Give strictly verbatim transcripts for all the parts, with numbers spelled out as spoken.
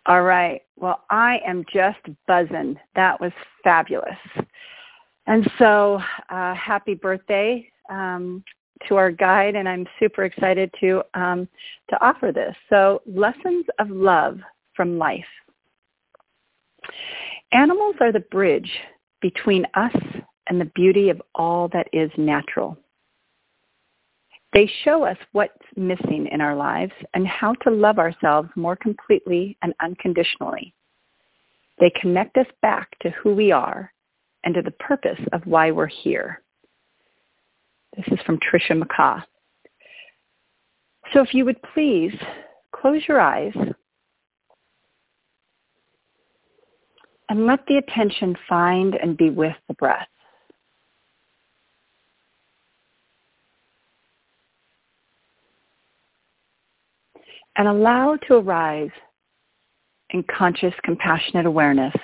All right. Well, I am just buzzing. That was fabulous. And so uh, happy birthday um, to our guide, and I'm super excited to, um, to offer this. So lessons of love from life. Animals are the bridge between us and the beauty of all that is natural. They show us what's missing in our lives and how to love ourselves more completely and unconditionally. They connect us back to who we are and to the purpose of why we're here. This is from Tricia McCaw. So if you would please close your eyes and let the attention find and be with the breath. And allow to arise in conscious, compassionate awareness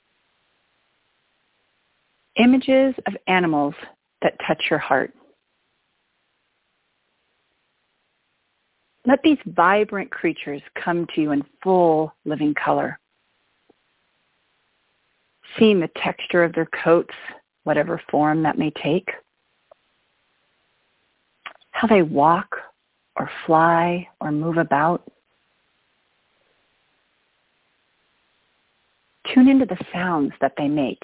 images of animals that touch your heart. Let these vibrant creatures come to you in full living color. Seeing the texture of their coats, whatever form that may take. How they walk or fly or move about. Tune into the sounds that they make.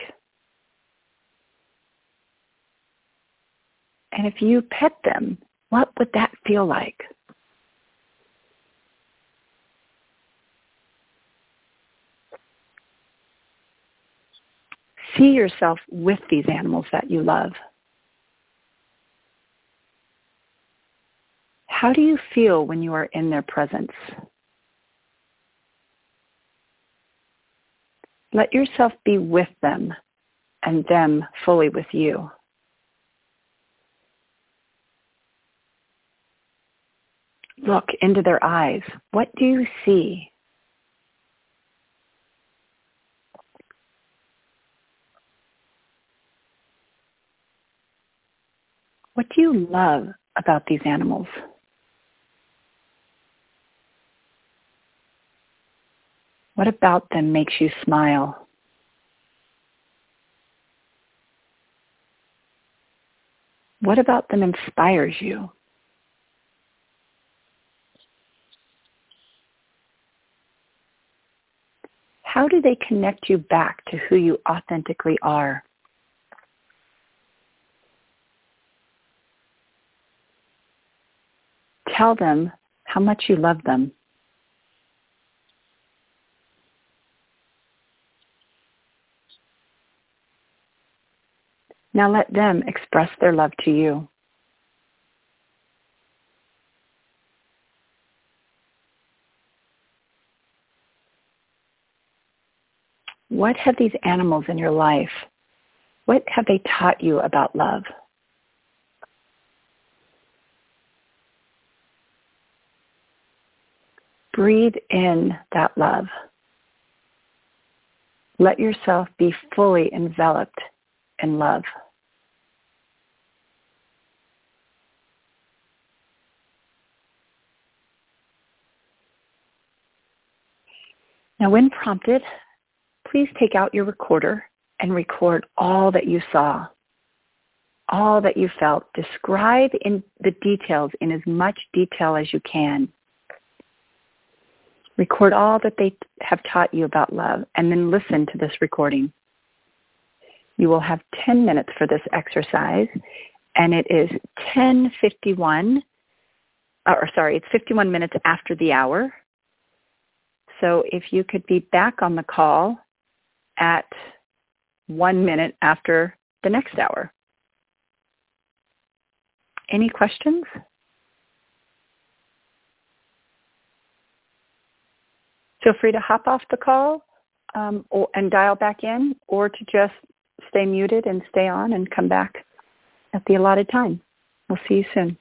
And if you pet them, what would that feel like? See yourself with these animals that you love. How do you feel when you are in their presence? Let yourself be with them and them fully with you. Look into their eyes. What do you see? What do you love about these animals? What about them makes you smile? What about them inspires you? How do they connect you back to who you authentically are? Tell them how much you love them. Now let them express their love to you. What have these animals in your life, what have they taught you about love? Breathe in that love. Let yourself be fully enveloped in love. Now, when prompted, please take out your recorder and record all that you saw, all that you felt. Describe in the details in as much detail as you can. Record all that they have taught you about love, and then listen to this recording. You will have ten minutes for this exercise, and it is ten fifty-one, or sorry, it's fifty-one minutes after the hour. So if you could be back on the call at one minute after the next hour. Any questions? Feel free to hop off the call um, or, and dial back in, or to just stay muted and stay on and come back at the allotted time. We'll see you soon.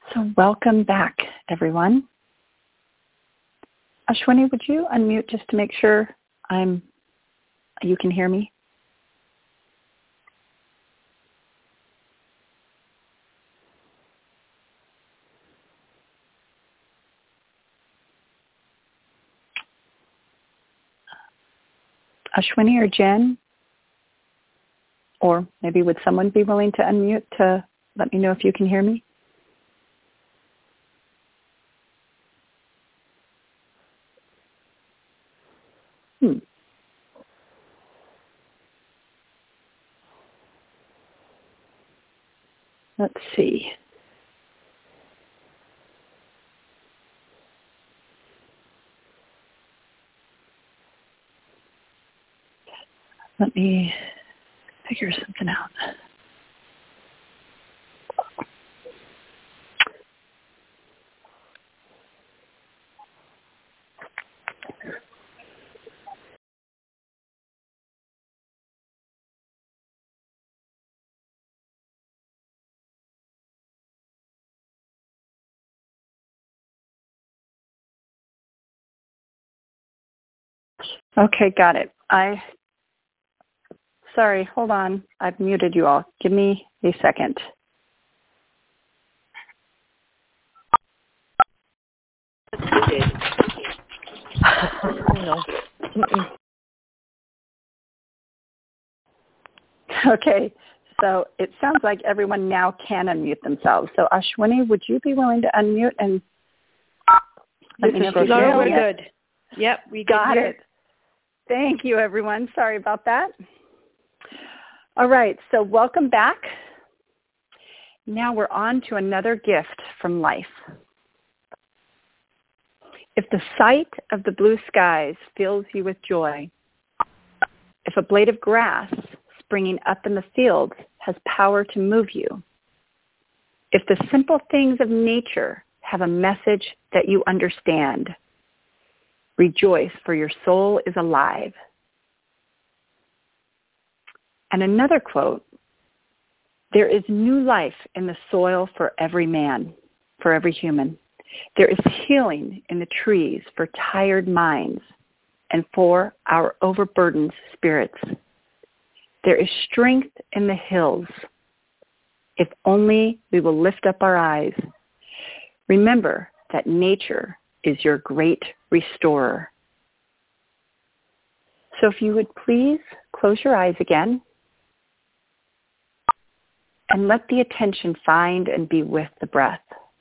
So welcome back, everyone. Ashwini, would you unmute just to make sure I'm you can hear me? Ashwini or Jen? Or maybe would someone be willing to unmute to let me know if you can hear me? Hmm. Let's see. Let me figure something out. Okay, got it. I, sorry, hold on. I've muted you all. Give me a second. Okay, so it sounds like everyone now can unmute themselves. So Ashwini, would you be willing to unmute and let me know? Laura, we're good. Yep, we got it. Thank you, everyone. Sorry about that. All right, so welcome back. Now we're on to another gift from life. If the sight of the blue skies fills you with joy, if a blade of grass springing up in the fields has power to move you, if the simple things of nature have a message that you understand, rejoice, for your soul is alive. And another quote, there is new life in the soil for every man, for every human. There is healing in the trees for tired minds and for our overburdened spirits. There is strength in the hills, if only we will lift up our eyes. Remember that nature is your great restorer. So if you would please close your eyes again and let the attention find and be with the breath.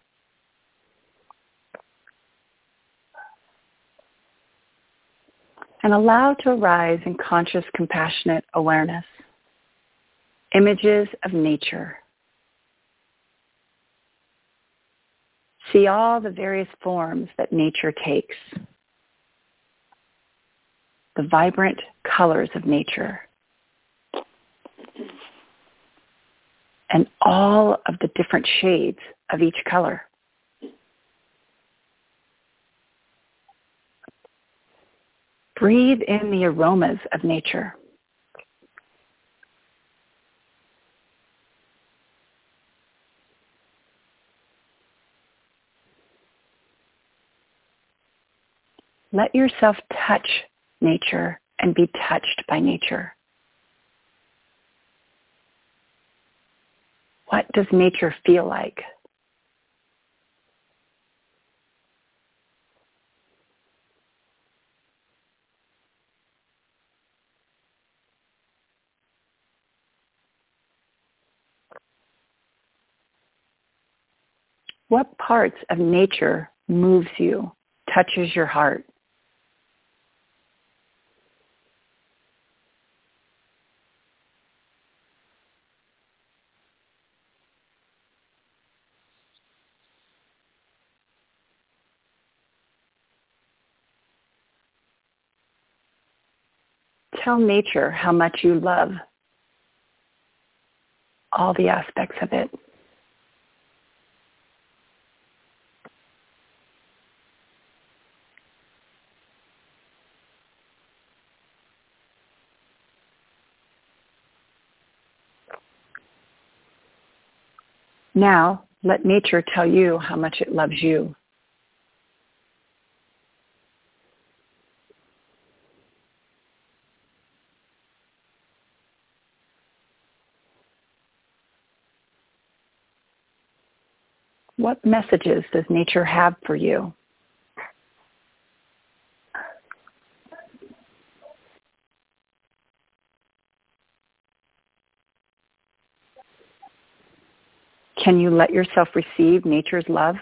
And allow to arise in conscious, compassionate awareness images of nature. See all the various forms that nature takes, the vibrant colors of nature, and all of the different shades of each color. Breathe in the aromas of nature. Let yourself touch nature and be touched by nature. What does nature feel like? What parts of nature moves you, touches your heart? Tell nature how much you love all the aspects of it. Now, Let nature tell you how much it loves you. What messages does nature have for you? Can you let yourself receive nature's love?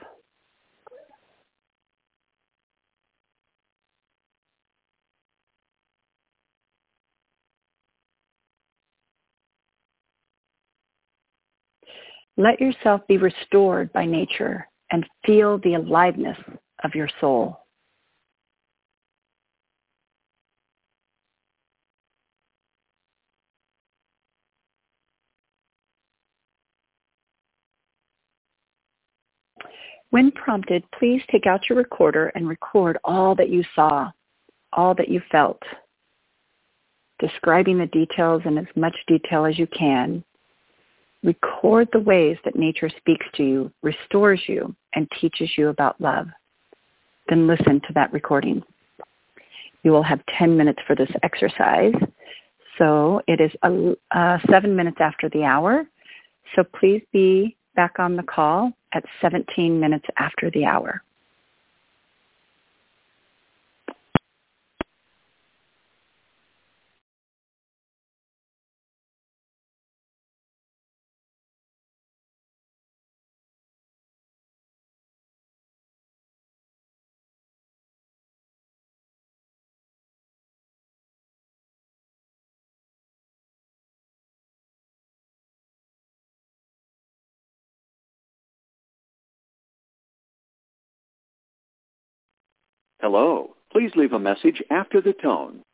Let yourself be restored by nature and feel the aliveness of your soul. When prompted, please take out your recorder and record all that you saw, all that you felt, describing the details in as much detail as you can. Record the ways that nature speaks to you, restores you, and teaches you about love. Then listen to that recording. You will have ten minutes for this exercise. So it is uh, seven minutes after the hour. So please be back on the call at seventeen minutes after the hour. Hello. Please leave a message after the tone.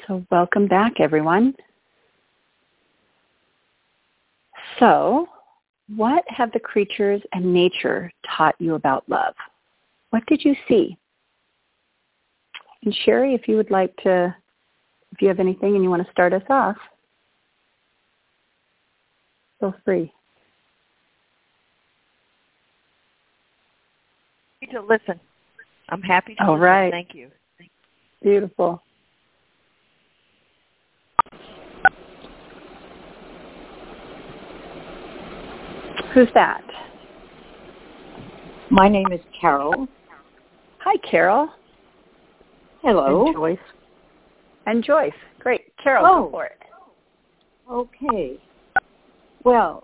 So welcome back, everyone. So, what have the creatures and nature taught you about love? What did you see? And Sherry, if you would like to, if you have anything and you want to start us off, feel free. To listen. I'm happy to All listen. right. Thank you. Beautiful. Who's that? My name is Carol. Hi, Carol. Hello. And Joyce. And Joyce. Great. Carol, oh. go for it. Okay. Well,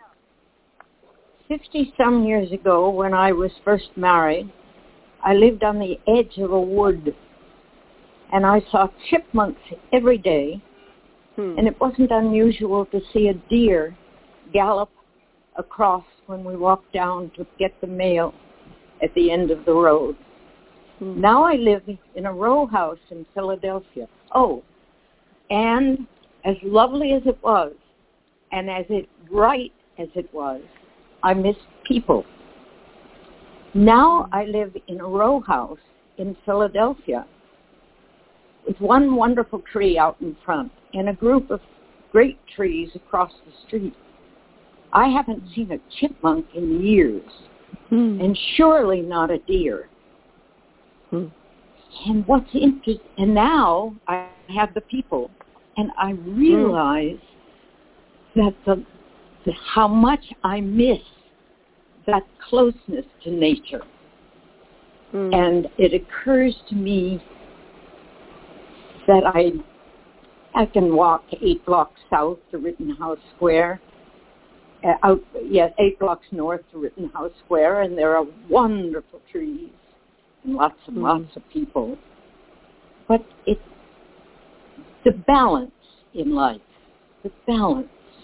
fifty-some years ago when I was first married, I lived on the edge of a wood, and I saw chipmunks every day, hmm. and it wasn't unusual to see a deer gallop across when we walked down to get the mail at the end of the road. Hmm. Now I live in a row house in Philadelphia. Oh, and as lovely as it was, and as it bright as it was, I miss people. Now I live in a row house in Philadelphia with one wonderful tree out in front and a group of great trees across the street. I haven't seen a chipmunk in years, hmm. and surely not a deer. Hmm. And what's interesting, and now I have the people, and I realize hmm. that the, the how much I miss that closeness to nature. Hmm. And it occurs to me that I I can walk eight blocks south to Rittenhouse Square. Uh, out, yes, eight blocks north to Rittenhouse Square, and there are wonderful trees and lots and mm. lots of people. But it's the balance in life, the balance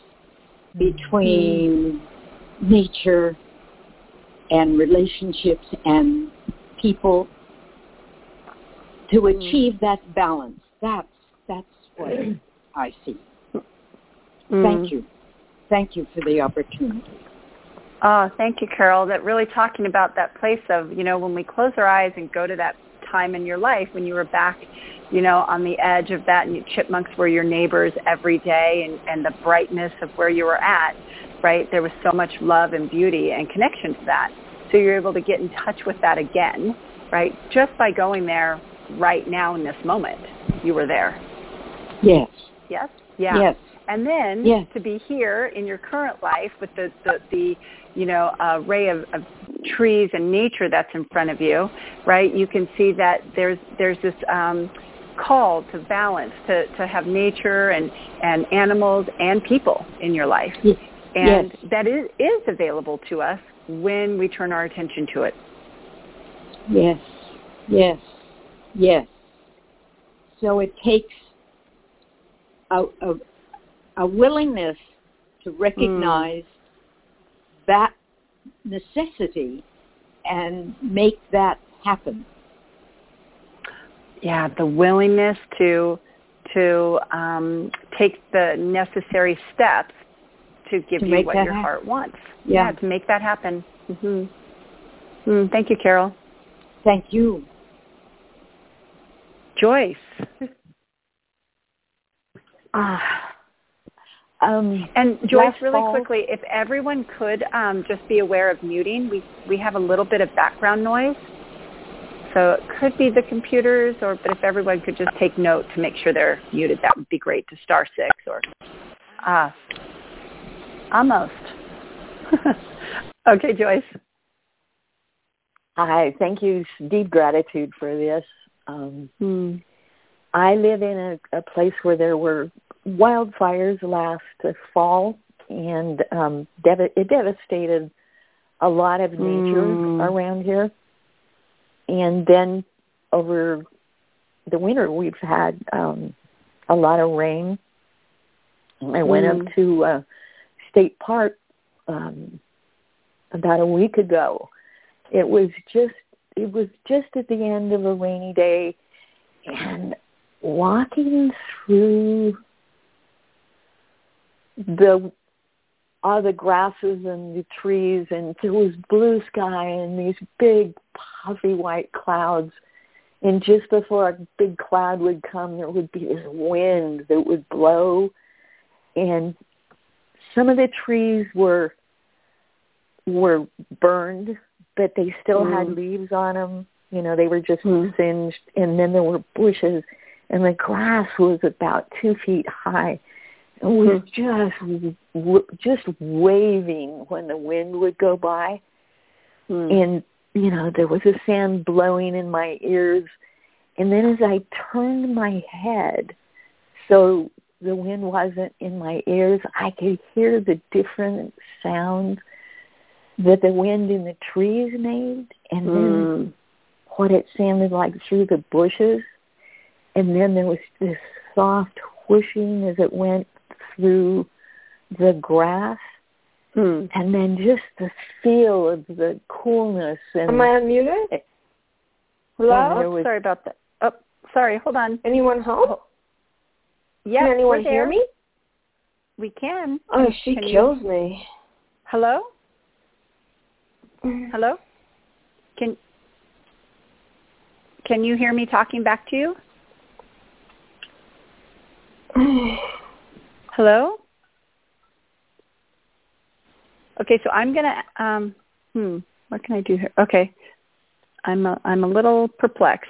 between mm. nature and relationships and people. To mm. achieve that balance, that's that's what I see. Mm. Thank you. Thank you for the opportunity. Oh, thank you, Carol. That really talking about that place of, you know, when we close our eyes and go to that time in your life when you were back, you know, on the edge of that, and chipmunks were your neighbors every day, and, and the brightness of where you were at, right? There was so much love and beauty and connection to that. So you're able to get in touch with that again, right? Just by going there right now in this moment, you were there. Yes. Yes? Yeah. Yes. And then yes. to be here in your current life with the, the, the you know, array of, of trees and nature that's in front of you, right? You can see that there's there's this um, call to balance, to, to have nature and, and animals and people in your life. Yes. And yes. that is, is available to us when we turn our attention to it. Yes, yes, yes. So it takes a, a a willingness to recognize mm. that necessity and make that happen. Yeah, the willingness to to um, take the necessary steps to give to you what your happen. heart wants. Yeah. yeah, to make that happen. Mm-hmm. Mm, thank you, Carol. Thank you. Joyce. Ah. Um, and Joyce, really fall, quickly, if everyone could um, just be aware of muting, we we have a little bit of background noise, so it could be the computers, or but if everyone could just take note to make sure they're muted, that would be great. To star six or ah, almost. Okay, Joyce. Hi, thank you. Deep gratitude for this. Um, hmm. I live in a, a place where there were wildfires last fall, and um, dev- it devastated a lot of nature mm. around here. And then over the winter, we've had um, a lot of rain. I went mm. up to uh, State Park um, about a week ago. It was just it was just at the end of a rainy day, and walking through the all the grasses and the trees, and there was blue sky and these big puffy white clouds. And just before a big cloud would come, there would be this wind that would blow. And some of the trees were were burned, but they still mm. had leaves on them. You know, they were just mm. singed. And then there were bushes, and the grass was about two feet high. It was mm. just just waving when the wind would go by. Mm. And, you know, there was a sand blowing in my ears. And then as I turned my head so the wind wasn't in my ears, I could hear the different sounds that the wind in the trees made, and then mm. what it sounded like through the bushes. And then there was this soft whooshing as it went through the grass. Mm. And then just the feel of the coolness. And Am I unmuted? Hello? Oh, was, sorry about that. Oh, sorry. Hold on. Anyone home? Oh. Yes, can anyone hear me? We can. Oh, she can kills you? me. Hello? Hello? Can Can you hear me talking back to you? Hello? Okay, so I'm gonna. Um, hmm. What can I do here? Okay, I'm a, I'm a little perplexed.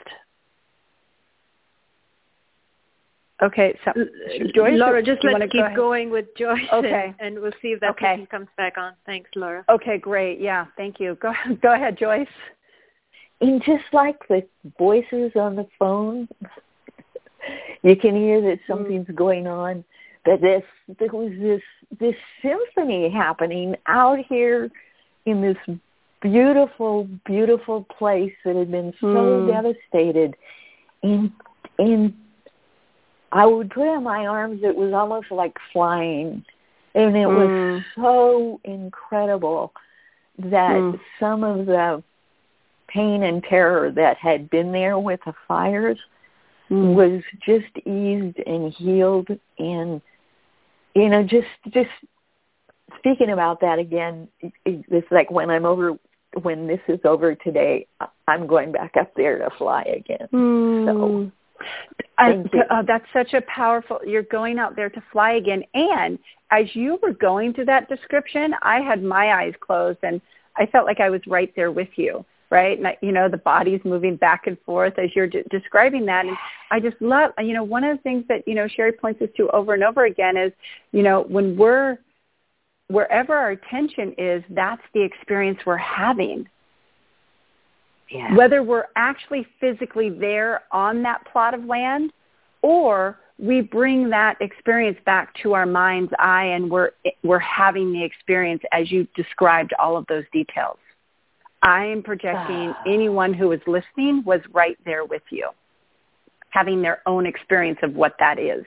Okay, so Joyce, Laura, just let's keep go going with Joyce, okay. and, and we'll see if that okay. person comes back on. Thanks, Laura. Okay, great. Yeah, thank you. Go go ahead, Joyce. And just like the voices on the phone, you can hear that something's mm. going on. That this there was this this symphony happening out here in this beautiful, beautiful place that had been so mm. devastated, and and. I would put in my arms, it was almost like flying. And it mm. was so incredible that mm. some of the pain and terror that had been there with the fires mm. was just eased and healed. And, you know, just just speaking about that again, it's like when I'm over, when this is over today, I'm going back up there to fly again. Mm. So... I, uh, that's such a powerful, you're going out there to fly again. And as you were going through that description, I had my eyes closed and I felt like I was right there with you, right? And, I, you know, the body's moving back and forth as you're de- describing that. And I just love, you know, one of the things that, you know, Sherry points us to over and over again is, you know, when we're, wherever our attention is, that's the experience we're having. Yeah. Whether we're actually physically there on that plot of land, or we bring that experience back to our mind's eye and we're we're having the experience as you described all of those details. I am projecting anyone who is listening was right there with you, having their own experience of what that is.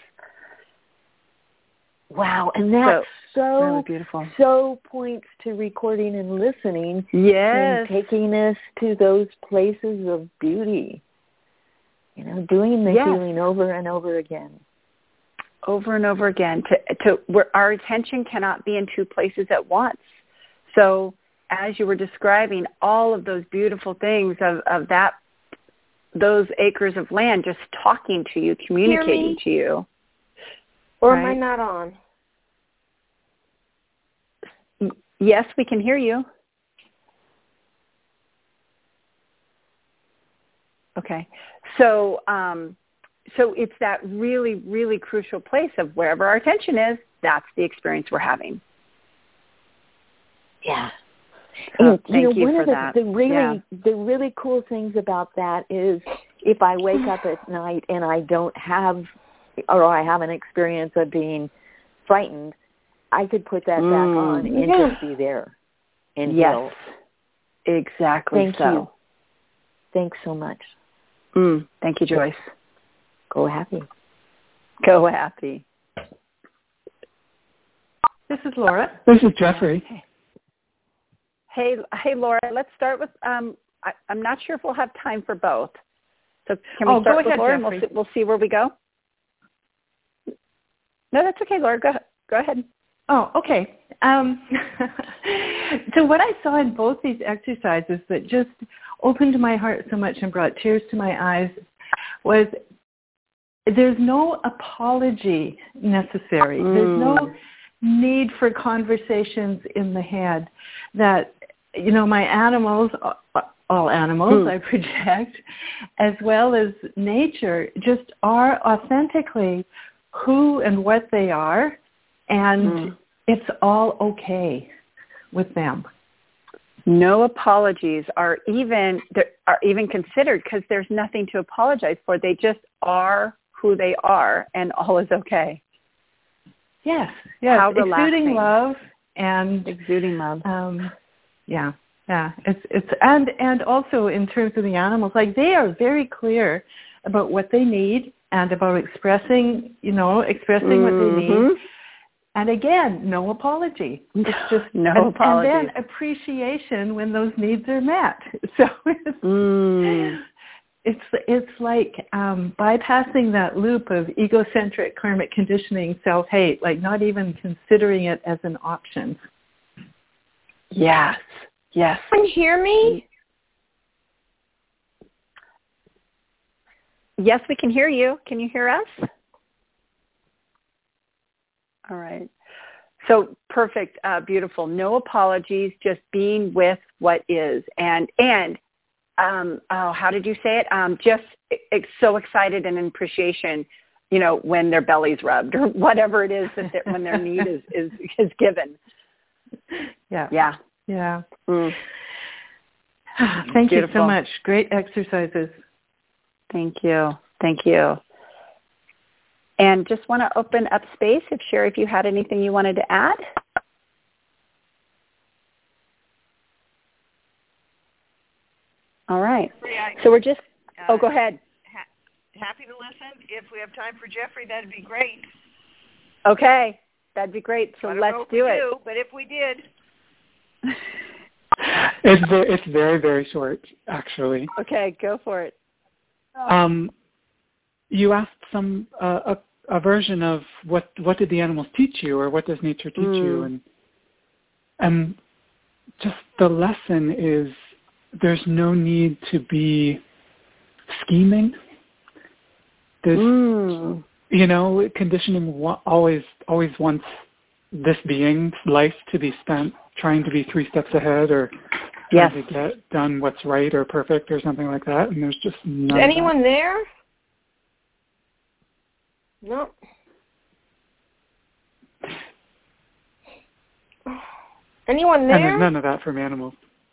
Wow, and that's so, so really beautiful. So points to recording and listening. Yes. And taking us to those places of beauty. You know, doing the yes. healing over and over again. Over and over again. To, to where our attention cannot be in two places at once. So as you were describing all of those beautiful things of, of that, those acres of land just talking to you, communicating to you. Or right? am I not on? Yes, we can hear you. Okay. So um, so it's that really, really crucial place of wherever our attention is, that's the experience we're having. Yeah. Oh, and, thank you know, you one for of the, that. the really yeah. the really cool things about that is if I wake up at night and I don't have, or I have an experience of being frightened, I could put that mm. back on and yeah. just be there. And yes, heal. Exactly Thank so. you. Thanks so much. Mm. Thank you, Joyce. Go happy. Go happy. This is Laura. This is Jeffrey. Hey, hey, Laura. Let's start with. Um, I, I'm not sure if we'll have time for both, So can we oh, start go with ahead, Laura and we'll see, we'll see where we go? No, that's okay, Laura. Go, go ahead. Oh, okay. Um, so what I saw in both these exercises that just opened my heart so much and brought tears to my eyes was there's no apology necessary. Mm. There's no need for conversations in the head that, you know, my animals, all animals mm. I project, as well as nature, just are authentically who and what they are, and mm. it's all okay with them. No apologies are even are even considered because there's nothing to apologize for. They just are who they are, and all is okay. Yes, yes. How exuding relaxing. love and exuding love. Um, yeah, yeah. It's it's and and also in terms of the animals, like they are very clear about what they need and about expressing, you know, expressing mm-hmm. what they need. And again, no apology. It's just no and, apology. And then appreciation when those needs are met. So it's mm. it's, it's like um, bypassing that loop of egocentric karmic conditioning, self-hate, like not even considering it as an option. Yes, yes. Can you hear me? Yes, we can hear you. Can you hear us? All right. So perfect, uh, beautiful. No apologies, just being with what is. And, and um, oh, how did you say it? Um, just it's so excited and in appreciation, you know, when their belly's rubbed or whatever it is that when their need is, is, is given. Yeah. Yeah. Yeah. Mm. Thank Beautiful. you so much. Great exercises. Thank you. Thank you. And just want to open up space if Sherry, if you had anything you wanted to add. All right. So we're just, uh, oh, go ahead. Ha- happy to listen. If we have time for Jeffrey, that'd be great. Okay. That'd be great. So let's do it. Do, but if we did. It's very, it's very, very short, actually. Okay, go for it. Um, you asked some uh, a, a version of what what did the animals teach you, or what does nature teach mm. you, and and just the lesson is there's no need to be scheming. There's mm. you know conditioning always always wants this being's life to be spent trying to be three steps ahead or yes. trying to get done what's right or perfect or something like that, and there's just none Is anyone of that. there? No. Anyone there? And there's none of that from animals.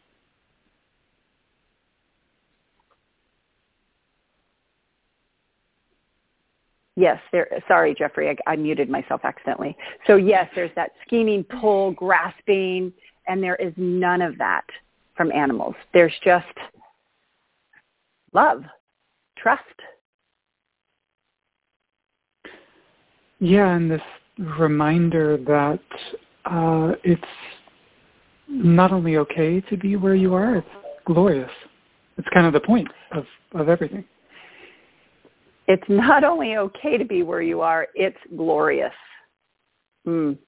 Yes, there. Sorry, Jeffrey, I, I muted myself accidentally. So yes, there's that scheming, pull, grasping, and there is none of that from animals. There's just love, trust. Yeah, and this reminder that uh, it's not only okay to be where you are, it's glorious. It's kind of the point of, of everything. It's not only okay to be where you are, it's glorious. Mm.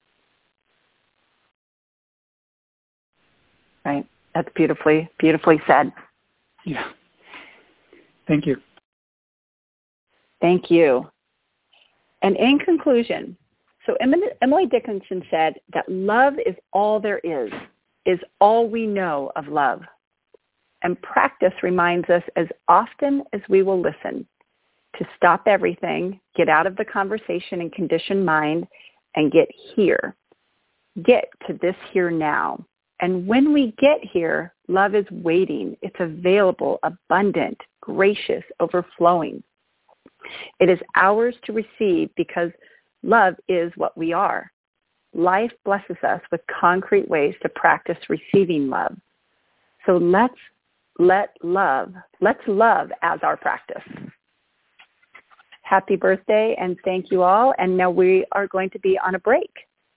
Right. That's beautifully, beautifully said. Yeah. Thank you. Thank you. And in conclusion, so Emily Dickinson said that love is all there is, is all we know of love. And practice reminds us as often as we will listen to stop everything, get out of the conversation and conditioned mind, and get here. Get to this here now. And when we get here, love is waiting. It's available, abundant, gracious, overflowing. It is ours to receive because love is what we are. Life blesses us with concrete ways to practice receiving love. So let's let love, let's love as our practice. Happy birthday and thank you all. And now we are going to be on a break.